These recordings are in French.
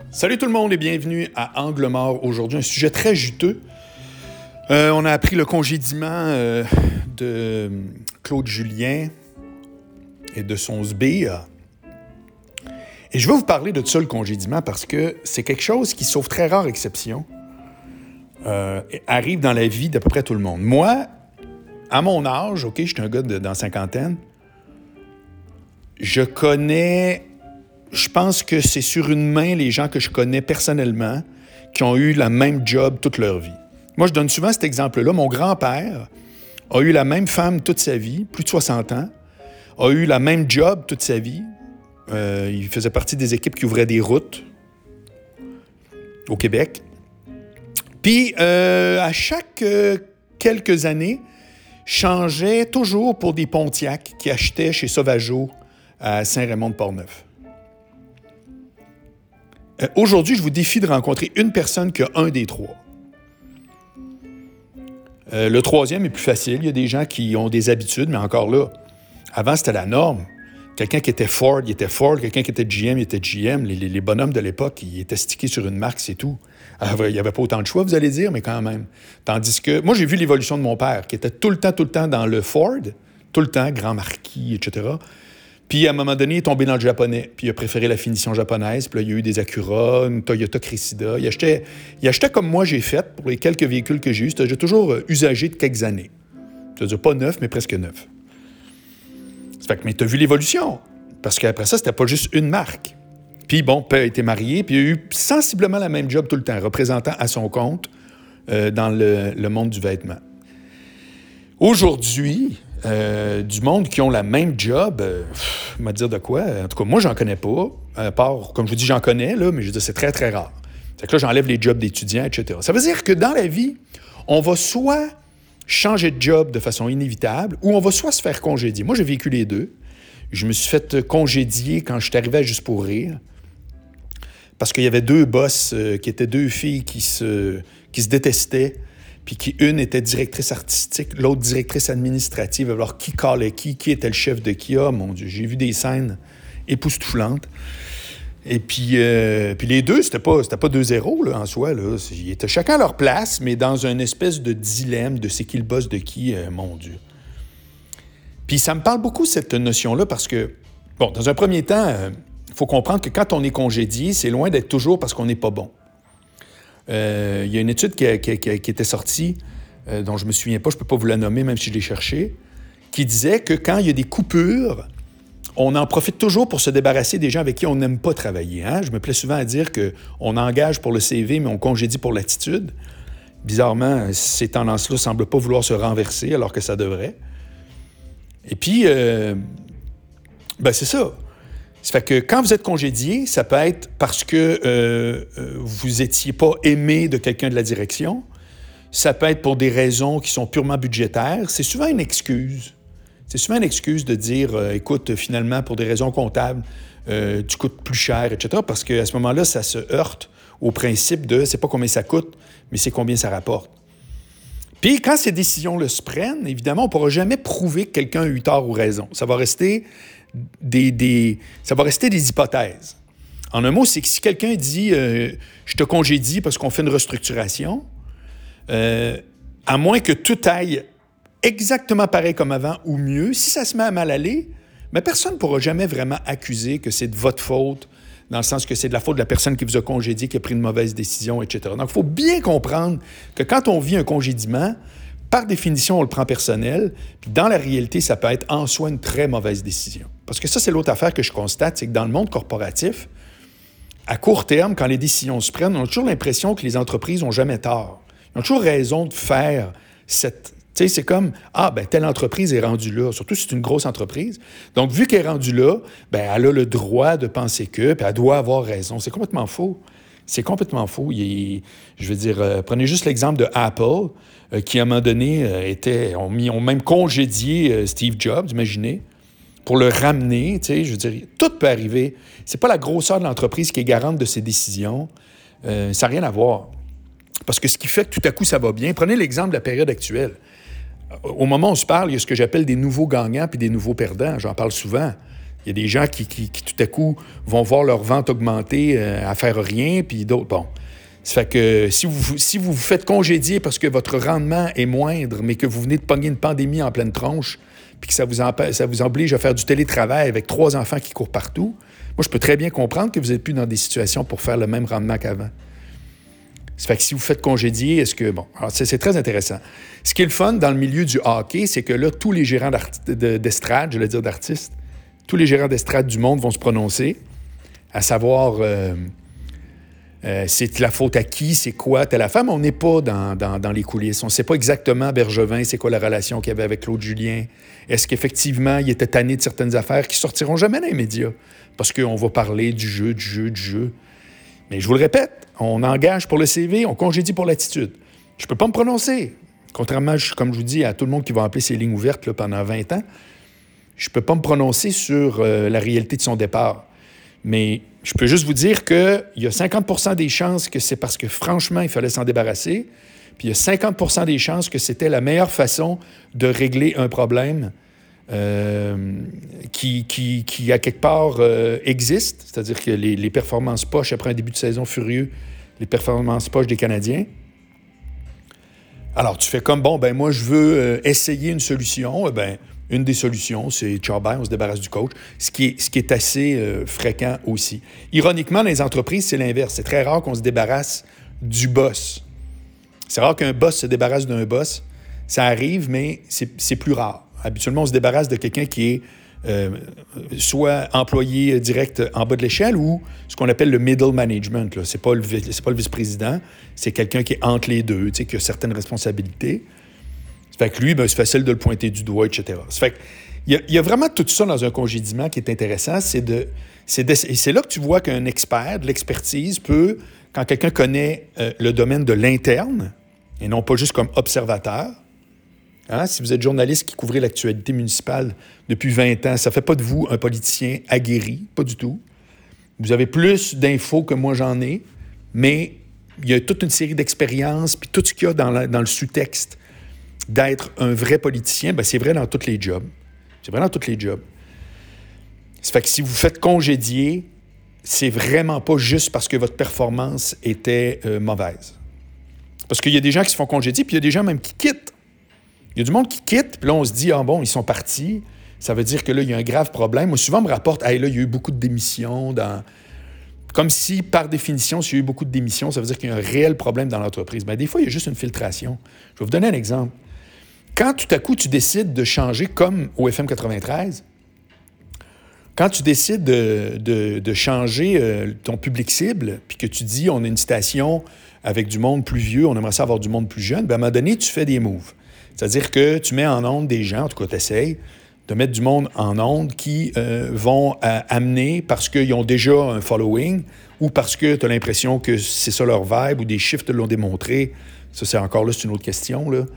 Salut tout le monde et bienvenue à Angle mort. Aujourd'hui, un sujet très juteux. On a appris le congédiement de Claude Julien et de son sbire. Et je vais vous parler de ça, le congédiement, parce que c'est quelque chose qui, sauf très rare exception, arrive dans la vie d'à peu près tout le monde. Moi, à mon âge, OK, j'étais un gars dans la cinquantaine, je connais... Je pense que c'est sur une main les gens que je connais personnellement qui ont eu la même job toute leur vie. Moi, je donne souvent cet exemple-là. Mon grand-père a eu la même femme toute sa vie, plus de 60 ans, a eu la même job toute sa vie. Il faisait partie des équipes qui ouvraient des routes au Québec. Puis, à chaque quelques années, changeait toujours pour des Pontiac qu'il achetait chez Sauvageau à Saint-Raymond-de-Portneuf. Aujourd'hui, je vous défie de rencontrer une personne qui a un des trois. Le troisième est plus facile. Il y a des gens qui ont des habitudes, mais encore là, avant, c'était la norme. Quelqu'un qui était Ford, il était Ford. Quelqu'un qui était GM, il était GM. Les bonhommes de l'époque, ils étaient stickés sur une marque, c'est tout. Alors, il n'y avait pas autant de choix, vous allez dire, mais quand même. Tandis que, moi, j'ai vu l'évolution de mon père, qui était tout le temps dans le Ford, tout le temps, Grand Marquis, etc., Puis, à un moment donné, il est tombé dans le japonais. Puis, il a préféré la finition japonaise. Puis là, il y a eu des Acura, une Toyota Cressida. Il achetait comme moi j'ai fait pour les quelques véhicules que j'ai eus. J'ai toujours usagé de quelques années. C'est-à-dire pas neuf, mais presque neuf. Ça fait que, mais tu as vu l'évolution. Parce qu'après ça, c'était pas juste une marque. Puis, bon, père était marié. Puis, il a eu sensiblement la même job tout le temps, représentant à son compte dans le monde du vêtement. Aujourd'hui... du monde qui ont la même job, je vais dire de quoi. En tout cas, moi, j'en connais pas. À part, comme je vous dis, j'en connais, là, mais je veux dire, c'est très, très rare. C'est que là, j'enlève les jobs d'étudiants, etc. Ça veut dire que dans la vie, on va soit changer de job de façon inévitable ou on va soit se faire congédier. Moi, j'ai vécu les deux. Je me suis fait congédier quand je suis arrivé à Juste pour rire parce qu'il y avait deux boss qui étaient deux filles qui se détestaient. Puis une était directrice artistique, l'autre directrice administrative. Alors, qui calait qui était le chef de qui? Ah, mon Dieu, j'ai vu des scènes époustouflantes. Et puis les deux, c'était pas 2-0 là, en soi. Là. Ils étaient chacun à leur place, mais dans une espèce de dilemme de c'est qui le boss de qui, mon Dieu. Puis ça me parle beaucoup, cette notion-là, parce que, bon, dans un premier temps, il faut comprendre que quand on est congédié, c'est loin d'être toujours parce qu'on n'est pas bon. Il y a une étude qui était sortie, dont je ne me souviens pas, je ne peux pas vous la nommer, même si je l'ai cherchée, qui disait que quand il y a des coupures, on en profite toujours pour se débarrasser des gens avec qui on n'aime pas travailler. Hein? Je me plais souvent à dire qu'on engage pour le CV, mais on congédie pour l'attitude. Bizarrement, ces tendances-là ne semblent pas vouloir se renverser, alors que ça devrait. Et puis, c'est ça. Ça fait que quand vous êtes congédié, ça peut être parce que vous n'étiez pas aimé de quelqu'un de la direction. Ça peut être pour des raisons qui sont purement budgétaires. C'est souvent une excuse. C'est souvent une excuse de dire, écoute, finalement, pour des raisons comptables, tu coûtes plus cher, etc. Parce qu'à ce moment-là, ça se heurte au principe de c'est pas combien ça coûte, mais c'est combien ça rapporte. Puis quand ces décisions-là se prennent, évidemment, on ne pourra jamais prouver que quelqu'un a eu tort ou raison. Ça va rester... ça va rester des hypothèses. En un mot, c'est que si quelqu'un dit je te congédie parce qu'on fait une restructuration, à moins que tout aille exactement pareil comme avant ou mieux, si ça se met à mal aller, mais personne ne pourra jamais vraiment accuser que c'est de votre faute, dans le sens que c'est de la faute de la personne qui vous a congédié, qui a pris une mauvaise décision, etc. Donc, il faut bien comprendre que quand on vit un congédiement, par définition, on le prend personnel, puis dans la réalité, ça peut être en soi une très mauvaise décision. Parce que ça, c'est l'autre affaire que je constate, c'est que dans le monde corporatif, à court terme, quand les décisions se prennent, on a toujours l'impression que les entreprises n'ont jamais tort. Ils ont toujours raison de faire cette... Tu sais, c'est comme, telle entreprise est rendue là, surtout si c'est une grosse entreprise. Donc, vu qu'elle est rendue là, elle a le droit de penser que, puis elle doit avoir raison. C'est complètement faux. C'est complètement faux. Prenez juste l'exemple de Apple, qui, à un moment donné, ont même congédié Steve Jobs, imaginez, pour le ramener. Tout peut arriver. C'est pas la grosseur de l'entreprise qui est garante de ses décisions. Ça n'a rien à voir. Parce que ce qui fait que tout à coup, ça va bien, prenez l'exemple de la période actuelle. Au moment où on se parle, il y a ce que j'appelle des nouveaux gagnants puis des nouveaux perdants. J'en parle souvent. Il y a des gens qui tout à coup, vont voir leur vente augmenter à faire rien, puis d'autres, bon. Ça fait que si vous vous faites congédier parce que votre rendement est moindre, mais que vous venez de pogner une pandémie en pleine tronche, puis que ça vous oblige à faire du télétravail avec 3 enfants qui courent partout, moi, je peux très bien comprendre que vous n'êtes plus dans des situations pour faire le même rendement qu'avant. Ça fait que si vous faites congédier, est-ce que... Bon, alors c'est très intéressant. Ce qui est le fun dans le milieu du hockey, c'est que là, tous les gérants d'estrade, je vais dire d'artistes, tous les gérants d'estrade du monde vont se prononcer, à savoir... c'est la faute à qui, c'est quoi, telle affaire, mais on n'est pas dans les coulisses. On ne sait pas exactement, Bergevin, c'est quoi la relation qu'il y avait avec Claude Julien. Est-ce qu'effectivement, il était tanné de certaines affaires qui sortiront jamais dans les médias? Parce qu'on va parler du jeu. Mais je vous le répète, on engage pour le CV, on congédie pour l'attitude. Je ne peux pas me prononcer. Contrairement, comme je vous dis, à tout le monde qui va appeler ses lignes ouvertes là, pendant 20 ans, je ne peux pas me prononcer sur la réalité de son départ. Mais je peux juste vous dire qu'il y a 50 des chances que c'est parce que, franchement, il fallait s'en débarrasser. Puis il y a 50 des chances que c'était la meilleure façon de régler un problème qui à quelque part, existe. C'est-à-dire que les performances poches, après un début de saison furieux, les performances poches des Canadiens. Alors, tu fais comme, bon, ben moi, je veux essayer une solution. Une des solutions, c'est ciao, bye, on se débarrasse du coach, ce qui est assez fréquent aussi. Ironiquement, dans les entreprises, c'est l'inverse. C'est très rare qu'on se débarrasse du boss. C'est rare qu'un boss se débarrasse d'un boss. Ça arrive, mais c'est plus rare. Habituellement, on se débarrasse de quelqu'un qui est soit employé direct en bas de l'échelle ou ce qu'on appelle le middle management. Là. C'est pas le vice-président, c'est quelqu'un qui est entre les deux, qui a certaines responsabilités. Ça fait que lui, c'est facile de le pointer du doigt, etc. Ça fait que il y a vraiment tout ça dans un congédiement qui est intéressant. Et c'est là que tu vois qu'un expert, de l'expertise, peut, quand quelqu'un connaît le domaine de l'interne, et non pas juste comme observateur, hein, si vous êtes journaliste qui couvrez l'actualité municipale depuis 20 ans, ça ne fait pas de vous un politicien aguerri, pas du tout. Vous avez plus d'infos que moi j'en ai, mais il y a toute une série d'expériences, puis tout ce qu'il y a dans le sous-texte d'être un vrai politicien, c'est vrai dans tous les jobs. C'est vrai dans tous les jobs. Ça fait que si vous faites congédier, c'est vraiment pas juste parce que votre performance était mauvaise. Parce qu'il y a des gens qui se font congédier, puis il y a des gens même qui quittent. Il y a du monde qui quitte, puis là, on se dit, ils sont partis. Ça veut dire que là, il y a un grave problème. Moi, souvent, on me rapporte, là, il y a eu beaucoup de démissions Comme si, par définition, s'il y a eu beaucoup de démissions, ça veut dire qu'il y a un réel problème dans l'entreprise. Des fois, il y a juste une filtration. Je vais vous donner un exemple. Quand tout à coup, tu décides de changer, comme au FM 93, quand tu décides de changer ton public cible, puis que tu dis, on a une station avec du monde plus vieux, on aimerait ça avoir du monde plus jeune, à un moment donné, tu fais des moves. C'est-à-dire que tu mets en onde des gens, en tout cas, tu essayes de mettre du monde en onde qui vont amener, parce qu'ils ont déjà un following, ou parce que tu as l'impression que c'est ça leur vibe, ou des chiffres te l'ont démontré. Ça, c'est encore là, c'est une autre question, là.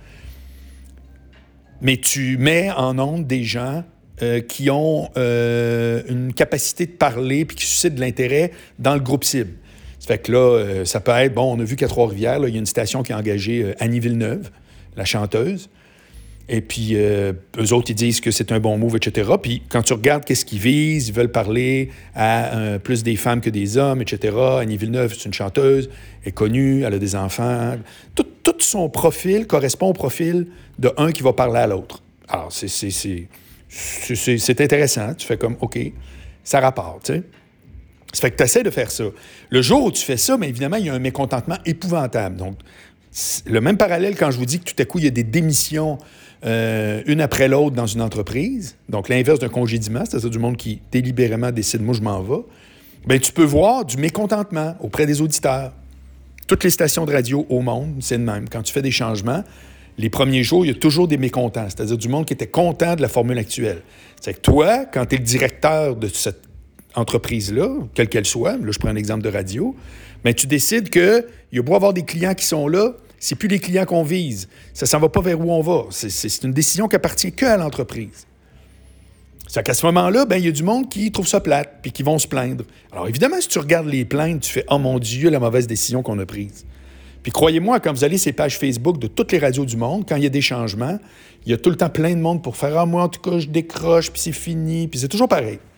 Mais tu mets en onde des gens qui ont une capacité de parler puis qui suscitent de l'intérêt dans le groupe cible. Ça fait que là, ça peut être... Bon, on a vu qu'à Trois-Rivières, il y a une station qui a engagé Annie Villeneuve, la chanteuse. Et puis, eux autres, ils disent que c'est un bon move, etc. Puis, quand tu regardes qu'est-ce qu'ils visent, ils veulent parler à plus des femmes que des hommes, etc. Annie Villeneuve, c'est une chanteuse, elle est connue, elle a des enfants. Tout son profil correspond au profil de un qui va parler à l'autre. Alors, c'est intéressant. Tu fais comme, OK, ça rapporte, tu sais. Ça fait que tu essaies de faire ça. Le jour où tu fais ça, bien évidemment, il y a un mécontentement épouvantable. Donc, le même parallèle quand je vous dis que tout à coup, il y a des démissions une après l'autre dans une entreprise, donc l'inverse d'un congédiement, c'est-à-dire du monde qui délibérément décide « moi, je m'en vais », bien, tu peux voir du mécontentement auprès des auditeurs. Toutes les stations de radio au monde, c'est le même. Quand tu fais des changements, les premiers jours, il y a toujours des mécontents, c'est-à-dire du monde qui était content de la formule actuelle. C'est que toi, quand tu es le directeur de cette entreprise-là, quelle qu'elle soit, là, je prends un exemple de radio, bien, tu décides qu'il y a beau avoir des clients qui sont là, c'est plus les clients qu'on vise. Ça s'en va pas vers où on va. C'est une décision qui appartient qu'à l'entreprise. C'est qu'à ce moment-là, bien, il y a du monde qui trouve ça plate puis qui vont se plaindre. Alors, évidemment, si tu regardes les plaintes, tu fais « Oh mon Dieu, la mauvaise décision qu'on a prise ». Puis croyez-moi, quand vous allez sur les pages Facebook de toutes les radios du monde, quand il y a des changements, il y a tout le temps plein de monde pour faire « Ah, moi, en tout cas, je décroche, puis c'est fini », puis c'est toujours pareil.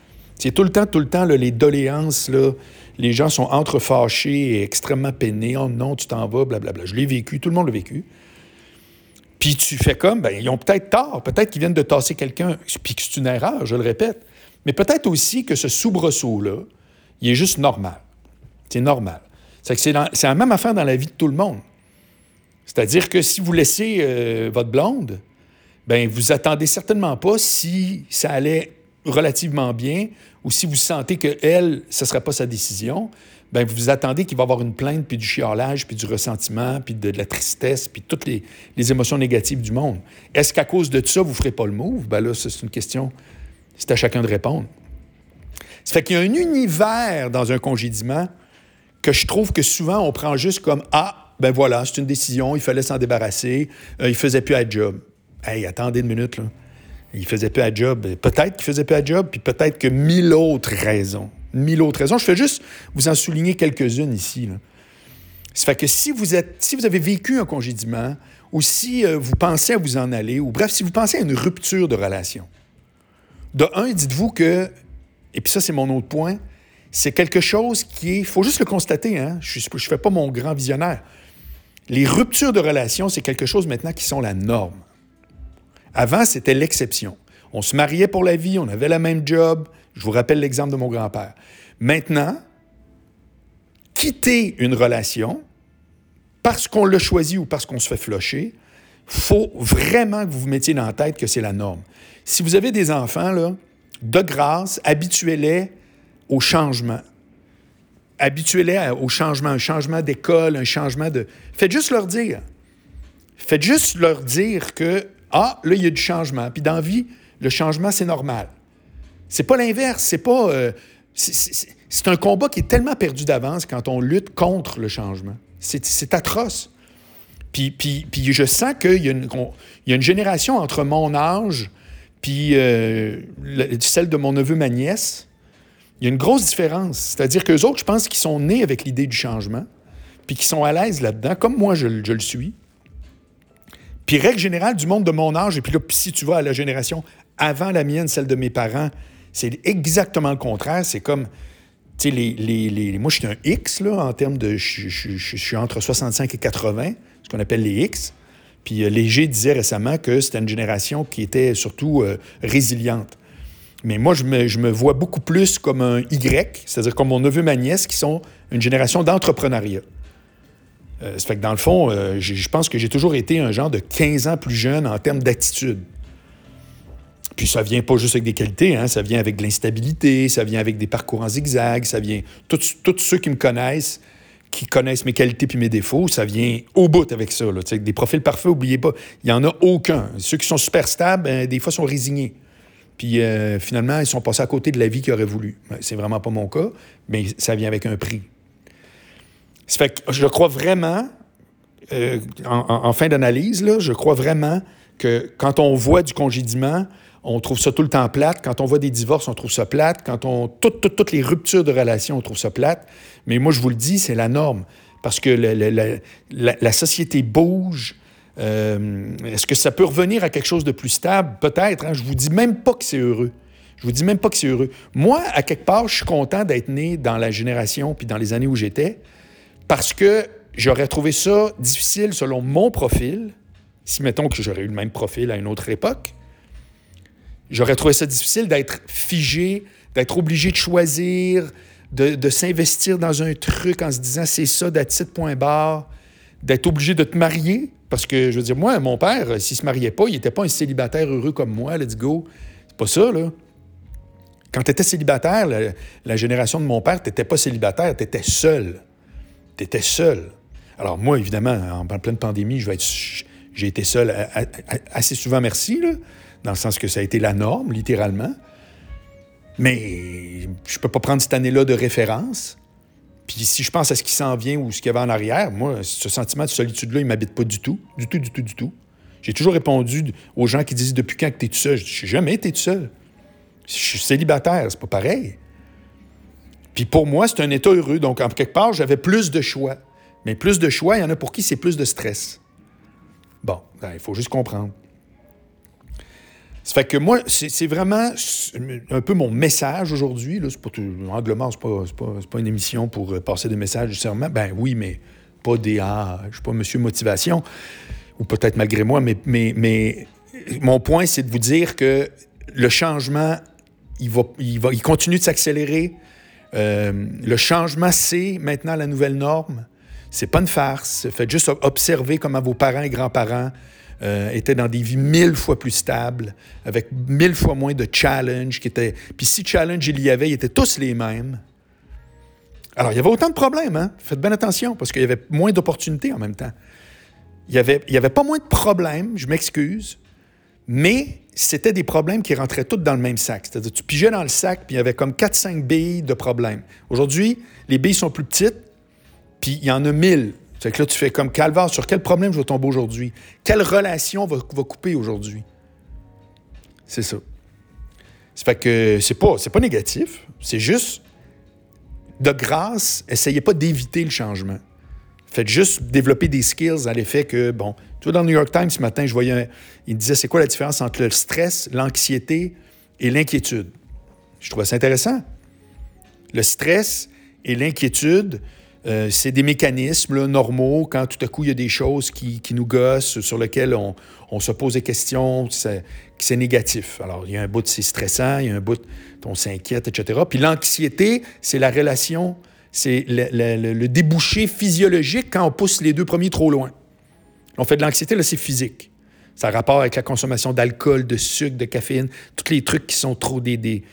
C'est tout le temps, là, les doléances, là, les gens sont entre-fâchés et extrêmement peinés. « Oh non, tu t'en vas, blablabla. » Je l'ai vécu, tout le monde l'a vécu. Puis tu fais comme, ben ils ont peut-être tort, peut-être qu'ils viennent de tasser quelqu'un, puis que c'est une erreur, je le répète. Mais peut-être aussi que ce soubresaut-là, il est juste normal. C'est normal. C'est la même affaire dans la vie de tout le monde. C'est-à-dire que si vous laissez votre blonde, ben vous attendez certainement pas si ça allait relativement bien ou si vous sentez qu'elle, ce ne serait pas sa décision, ben vous attendez qu'il va y avoir une plainte, puis du chiolage, puis du ressentiment, puis de la tristesse, puis toutes les émotions négatives du monde. Est-ce qu'à cause de ça, vous ne ferez pas le move? Ben là, ça, c'est une question, c'est à chacun de répondre. Ça fait qu'il y a un univers dans un congédiement que je trouve que souvent, on prend juste comme « Ah, ben voilà, c'est une décision, il fallait s'en débarrasser, il faisait plus la job. » Hey, attendez une minute, là. Il faisait plus la job. Peut-être qu'il faisait plus la job, puis peut-être que 1000 autres raisons. 1000 autres raisons. Je fais juste vous en souligner quelques-unes ici, là. Ça fait que si vous avez vécu un congédiement, ou si vous pensez à vous en aller, ou bref, si vous pensez à une rupture de relation, de un, dites-vous que, et puis ça, c'est mon autre point, c'est quelque chose qui est, il faut juste le constater, hein? Je ne fais pas mon grand visionnaire. Les ruptures de relation, c'est quelque chose maintenant qui sont la norme. Avant, c'était l'exception. On se mariait pour la vie, on avait le même job. Je vous rappelle l'exemple de mon grand-père. Maintenant, quitter une relation, parce qu'on l'a choisi ou parce qu'on se fait flusher, il faut vraiment que vous vous mettiez dans la tête que c'est la norme. Si vous avez des enfants, là, de grâce, habituez-les au changement. Habituez-les au changement, un changement d'école, un changement de... Faites juste leur dire. Faites juste leur dire que ah, là, il y a du changement. Puis dans la vie, le changement, c'est normal. C'est pas l'inverse. C'est pas... c'est un combat qui est tellement perdu d'avance quand on lutte contre le changement. C'est atroce. Puis je sens qu'il y a une génération entre mon âge puis celle de mon neveu, ma nièce. Il y a une grosse différence. C'est-à-dire qu'eux autres, je pense qu'ils sont nés avec l'idée du changement puis qu'ils sont à l'aise là-dedans, comme moi, je le suis. Puis, règle générale, du monde de mon âge, et puis là, si tu vas à la génération avant la mienne, celle de mes parents, c'est exactement le contraire. C'est comme, tu sais, moi, je suis un X, là, en termes de... Je suis entre 65 et 80, ce qu'on appelle les X. Puis, Léger disait récemment que c'était une génération qui était surtout résiliente. Mais moi, je me vois beaucoup plus comme un Y, c'est-à-dire comme mon neveu, ma nièce, qui sont une génération d'entrepreneuriat. Ça fait que dans le fond, je pense que j'ai toujours été un genre de 15 ans plus jeune en termes d'attitude. Puis ça vient pas juste avec des qualités, hein, ça vient avec de l'instabilité, ça vient avec des parcours en zigzag, ça vient... Tous ceux qui me connaissent, qui connaissent mes qualités puis mes défauts, ça vient au bout avec ça. Là. Des profils parfaits, n'oubliez pas, il n'y en a aucun. Ceux qui sont super stables, des fois, sont résignés. Puis finalement, ils sont passés à côté de la vie qu'ils auraient voulu. C'est vraiment pas mon cas, mais ça vient avec un prix. Ça fait que je crois vraiment, en fin d'analyse, là, je crois vraiment que quand on voit du congédiement, on trouve ça tout le temps plate. Quand on voit des divorces, on trouve ça plate. Quand on... Toutes les ruptures de relations, on trouve ça plate. Mais moi, je vous le dis, c'est la norme. Parce que la société bouge. Est-ce que ça peut revenir à quelque chose de plus stable? Peut-être. Hein? Je vous dis même pas que c'est heureux. Je vous dis même pas que c'est heureux. Moi, à quelque part, je suis content d'être né dans la génération puis dans les années où j'étais parce que j'aurais trouvé ça difficile selon mon profil. Si, mettons, que j'aurais eu le même profil à une autre époque, j'aurais trouvé ça difficile d'être figé, d'être obligé de choisir, de s'investir dans un truc en se disant « c'est ça, that's it, point barre », d'être obligé de te marier. Parce que, je veux dire, moi, mon père, s'il se mariait pas, il n'était pas un célibataire heureux comme moi, let's go. C'est pas ça, là. Quand tu étais célibataire, la génération de mon père, tu n'étais pas célibataire, tu étais seul. Tu étais seul. Alors moi, évidemment, en pleine pandémie, j'ai été seul assez souvent, merci, là, dans le sens que ça a été la norme, littéralement. Mais je peux pas prendre cette année-là de référence. Puis si je pense à ce qui s'en vient ou ce qu'il y avait en arrière, moi, ce sentiment de solitude-là, il ne m'habite pas du tout. Du tout, du tout, du tout. J'ai toujours répondu aux gens qui disent « Depuis quand que tu es tout seul? » Je dis « J'ai jamais été tout seul. Je suis célibataire, c'est pas pareil. » Puis pour moi, c'est un état heureux. Donc, en quelque part, j'avais plus de choix. Mais plus de choix, il y en a pour qui c'est plus de stress. Bon, il faut juste comprendre. Ça fait que moi, c'est vraiment un peu mon message aujourd'hui. Là, c'est pas tout, Angle mort, c'est pas une émission pour passer des messages nécessairement. Ben oui, mais pas des je suis pas Monsieur Motivation, ou peut-être malgré moi, mais mon point, c'est de vous dire que le changement, il continue de s'accélérer. Le changement, c'est maintenant la nouvelle norme. C'est pas une farce. Faites juste observer comment vos parents et grands-parents étaient dans des vies 1000 fois plus stables, avec 1000 fois moins de challenges. Puis si challenge il y avait, ils étaient tous les mêmes. Alors, il y avait autant de problèmes, hein? Faites bien attention, parce qu'il y avait moins d'opportunités en même temps. Il y avait pas moins de problèmes, je m'excuse, mais c'était des problèmes qui rentraient tous dans le même sac. C'est-à-dire, tu pigeais dans le sac, puis il y avait comme 4-5 billes de problèmes. Aujourd'hui, les billes sont plus petites, puis il y en a 1000. C'est que là, tu fais comme calvaire, sur quel problème je vais tomber aujourd'hui? Quelle relation va couper aujourd'hui? C'est ça. Ça fait que c'est pas négatif, c'est juste, de grâce, essayez pas d'éviter le changement. Faites juste développer des skills à l'effet que, bon, tu vois, dans le New York Times ce matin, je voyais, il disait c'est quoi la différence entre le stress, l'anxiété et l'inquiétude. Je trouvais ça intéressant. Le stress et l'inquiétude, c'est des mécanismes là, normaux quand tout à coup il y a des choses qui nous gossent, sur lesquelles on se pose des questions, c'est négatif. Alors, il y a un bout, c'est stressant, il y a un bout, on s'inquiète, etc. Puis l'anxiété, c'est la relation, c'est le débouché physiologique quand on pousse les deux premiers trop loin. On fait de l'anxiété, là, c'est physique. Ça a rapport avec la consommation d'alcool, de sucre, de caféine, tous les trucs qui sont trop des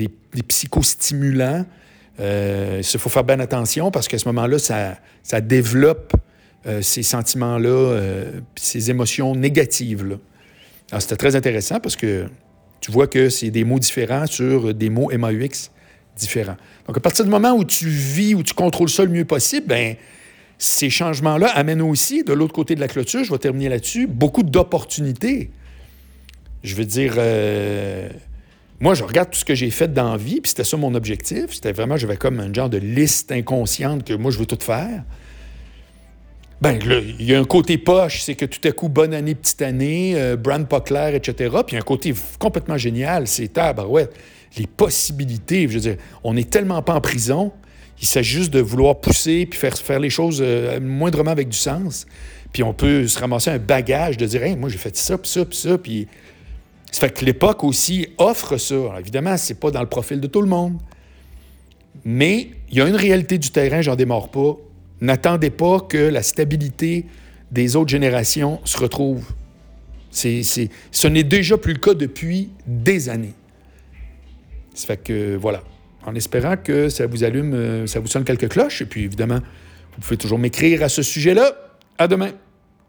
psychostimulants. Il faut faire bien attention parce qu'à ce moment-là, ça développe ces sentiments-là, ces émotions négatives-là. Alors, c'était très intéressant parce que tu vois que c'est des mots différents sur des mots MAUX différents. Donc, à partir du moment où tu vis, où tu contrôles ça le mieux possible, bien, ces changements-là amènent aussi, de l'autre côté de la clôture, je vais terminer là-dessus, beaucoup d'opportunités. Je veux dire, moi, je regarde tout ce que j'ai fait dans la vie, puis c'était ça mon objectif. C'était vraiment, j'avais comme un genre de liste inconsciente que moi, je veux tout faire. Bien, là, il y a un côté poche, c'est que tout à coup, bonne année, petite année, brand pas clair, etc. Puis un côté complètement génial, c'est tabarouette. Les possibilités, je veux dire, on n'est tellement pas en prison, il s'agit juste de vouloir pousser puis faire les choses moindrement avec du sens. Puis on peut se ramasser un bagage de dire « Hey, moi, j'ai fait ça, puis ça, puis ça. » Puis ça fait que l'époque aussi offre ça. Alors, évidemment, c'est pas dans le profil de tout le monde. Mais il y a une réalité du terrain, j'en démords pas. N'attendez pas que la stabilité des autres générations se retrouve. Ce n'est déjà plus le cas depuis des années. Ça fait que, voilà. En espérant que ça vous allume, ça vous sonne quelques cloches. Et puis, évidemment, vous pouvez toujours m'écrire à ce sujet-là. À demain.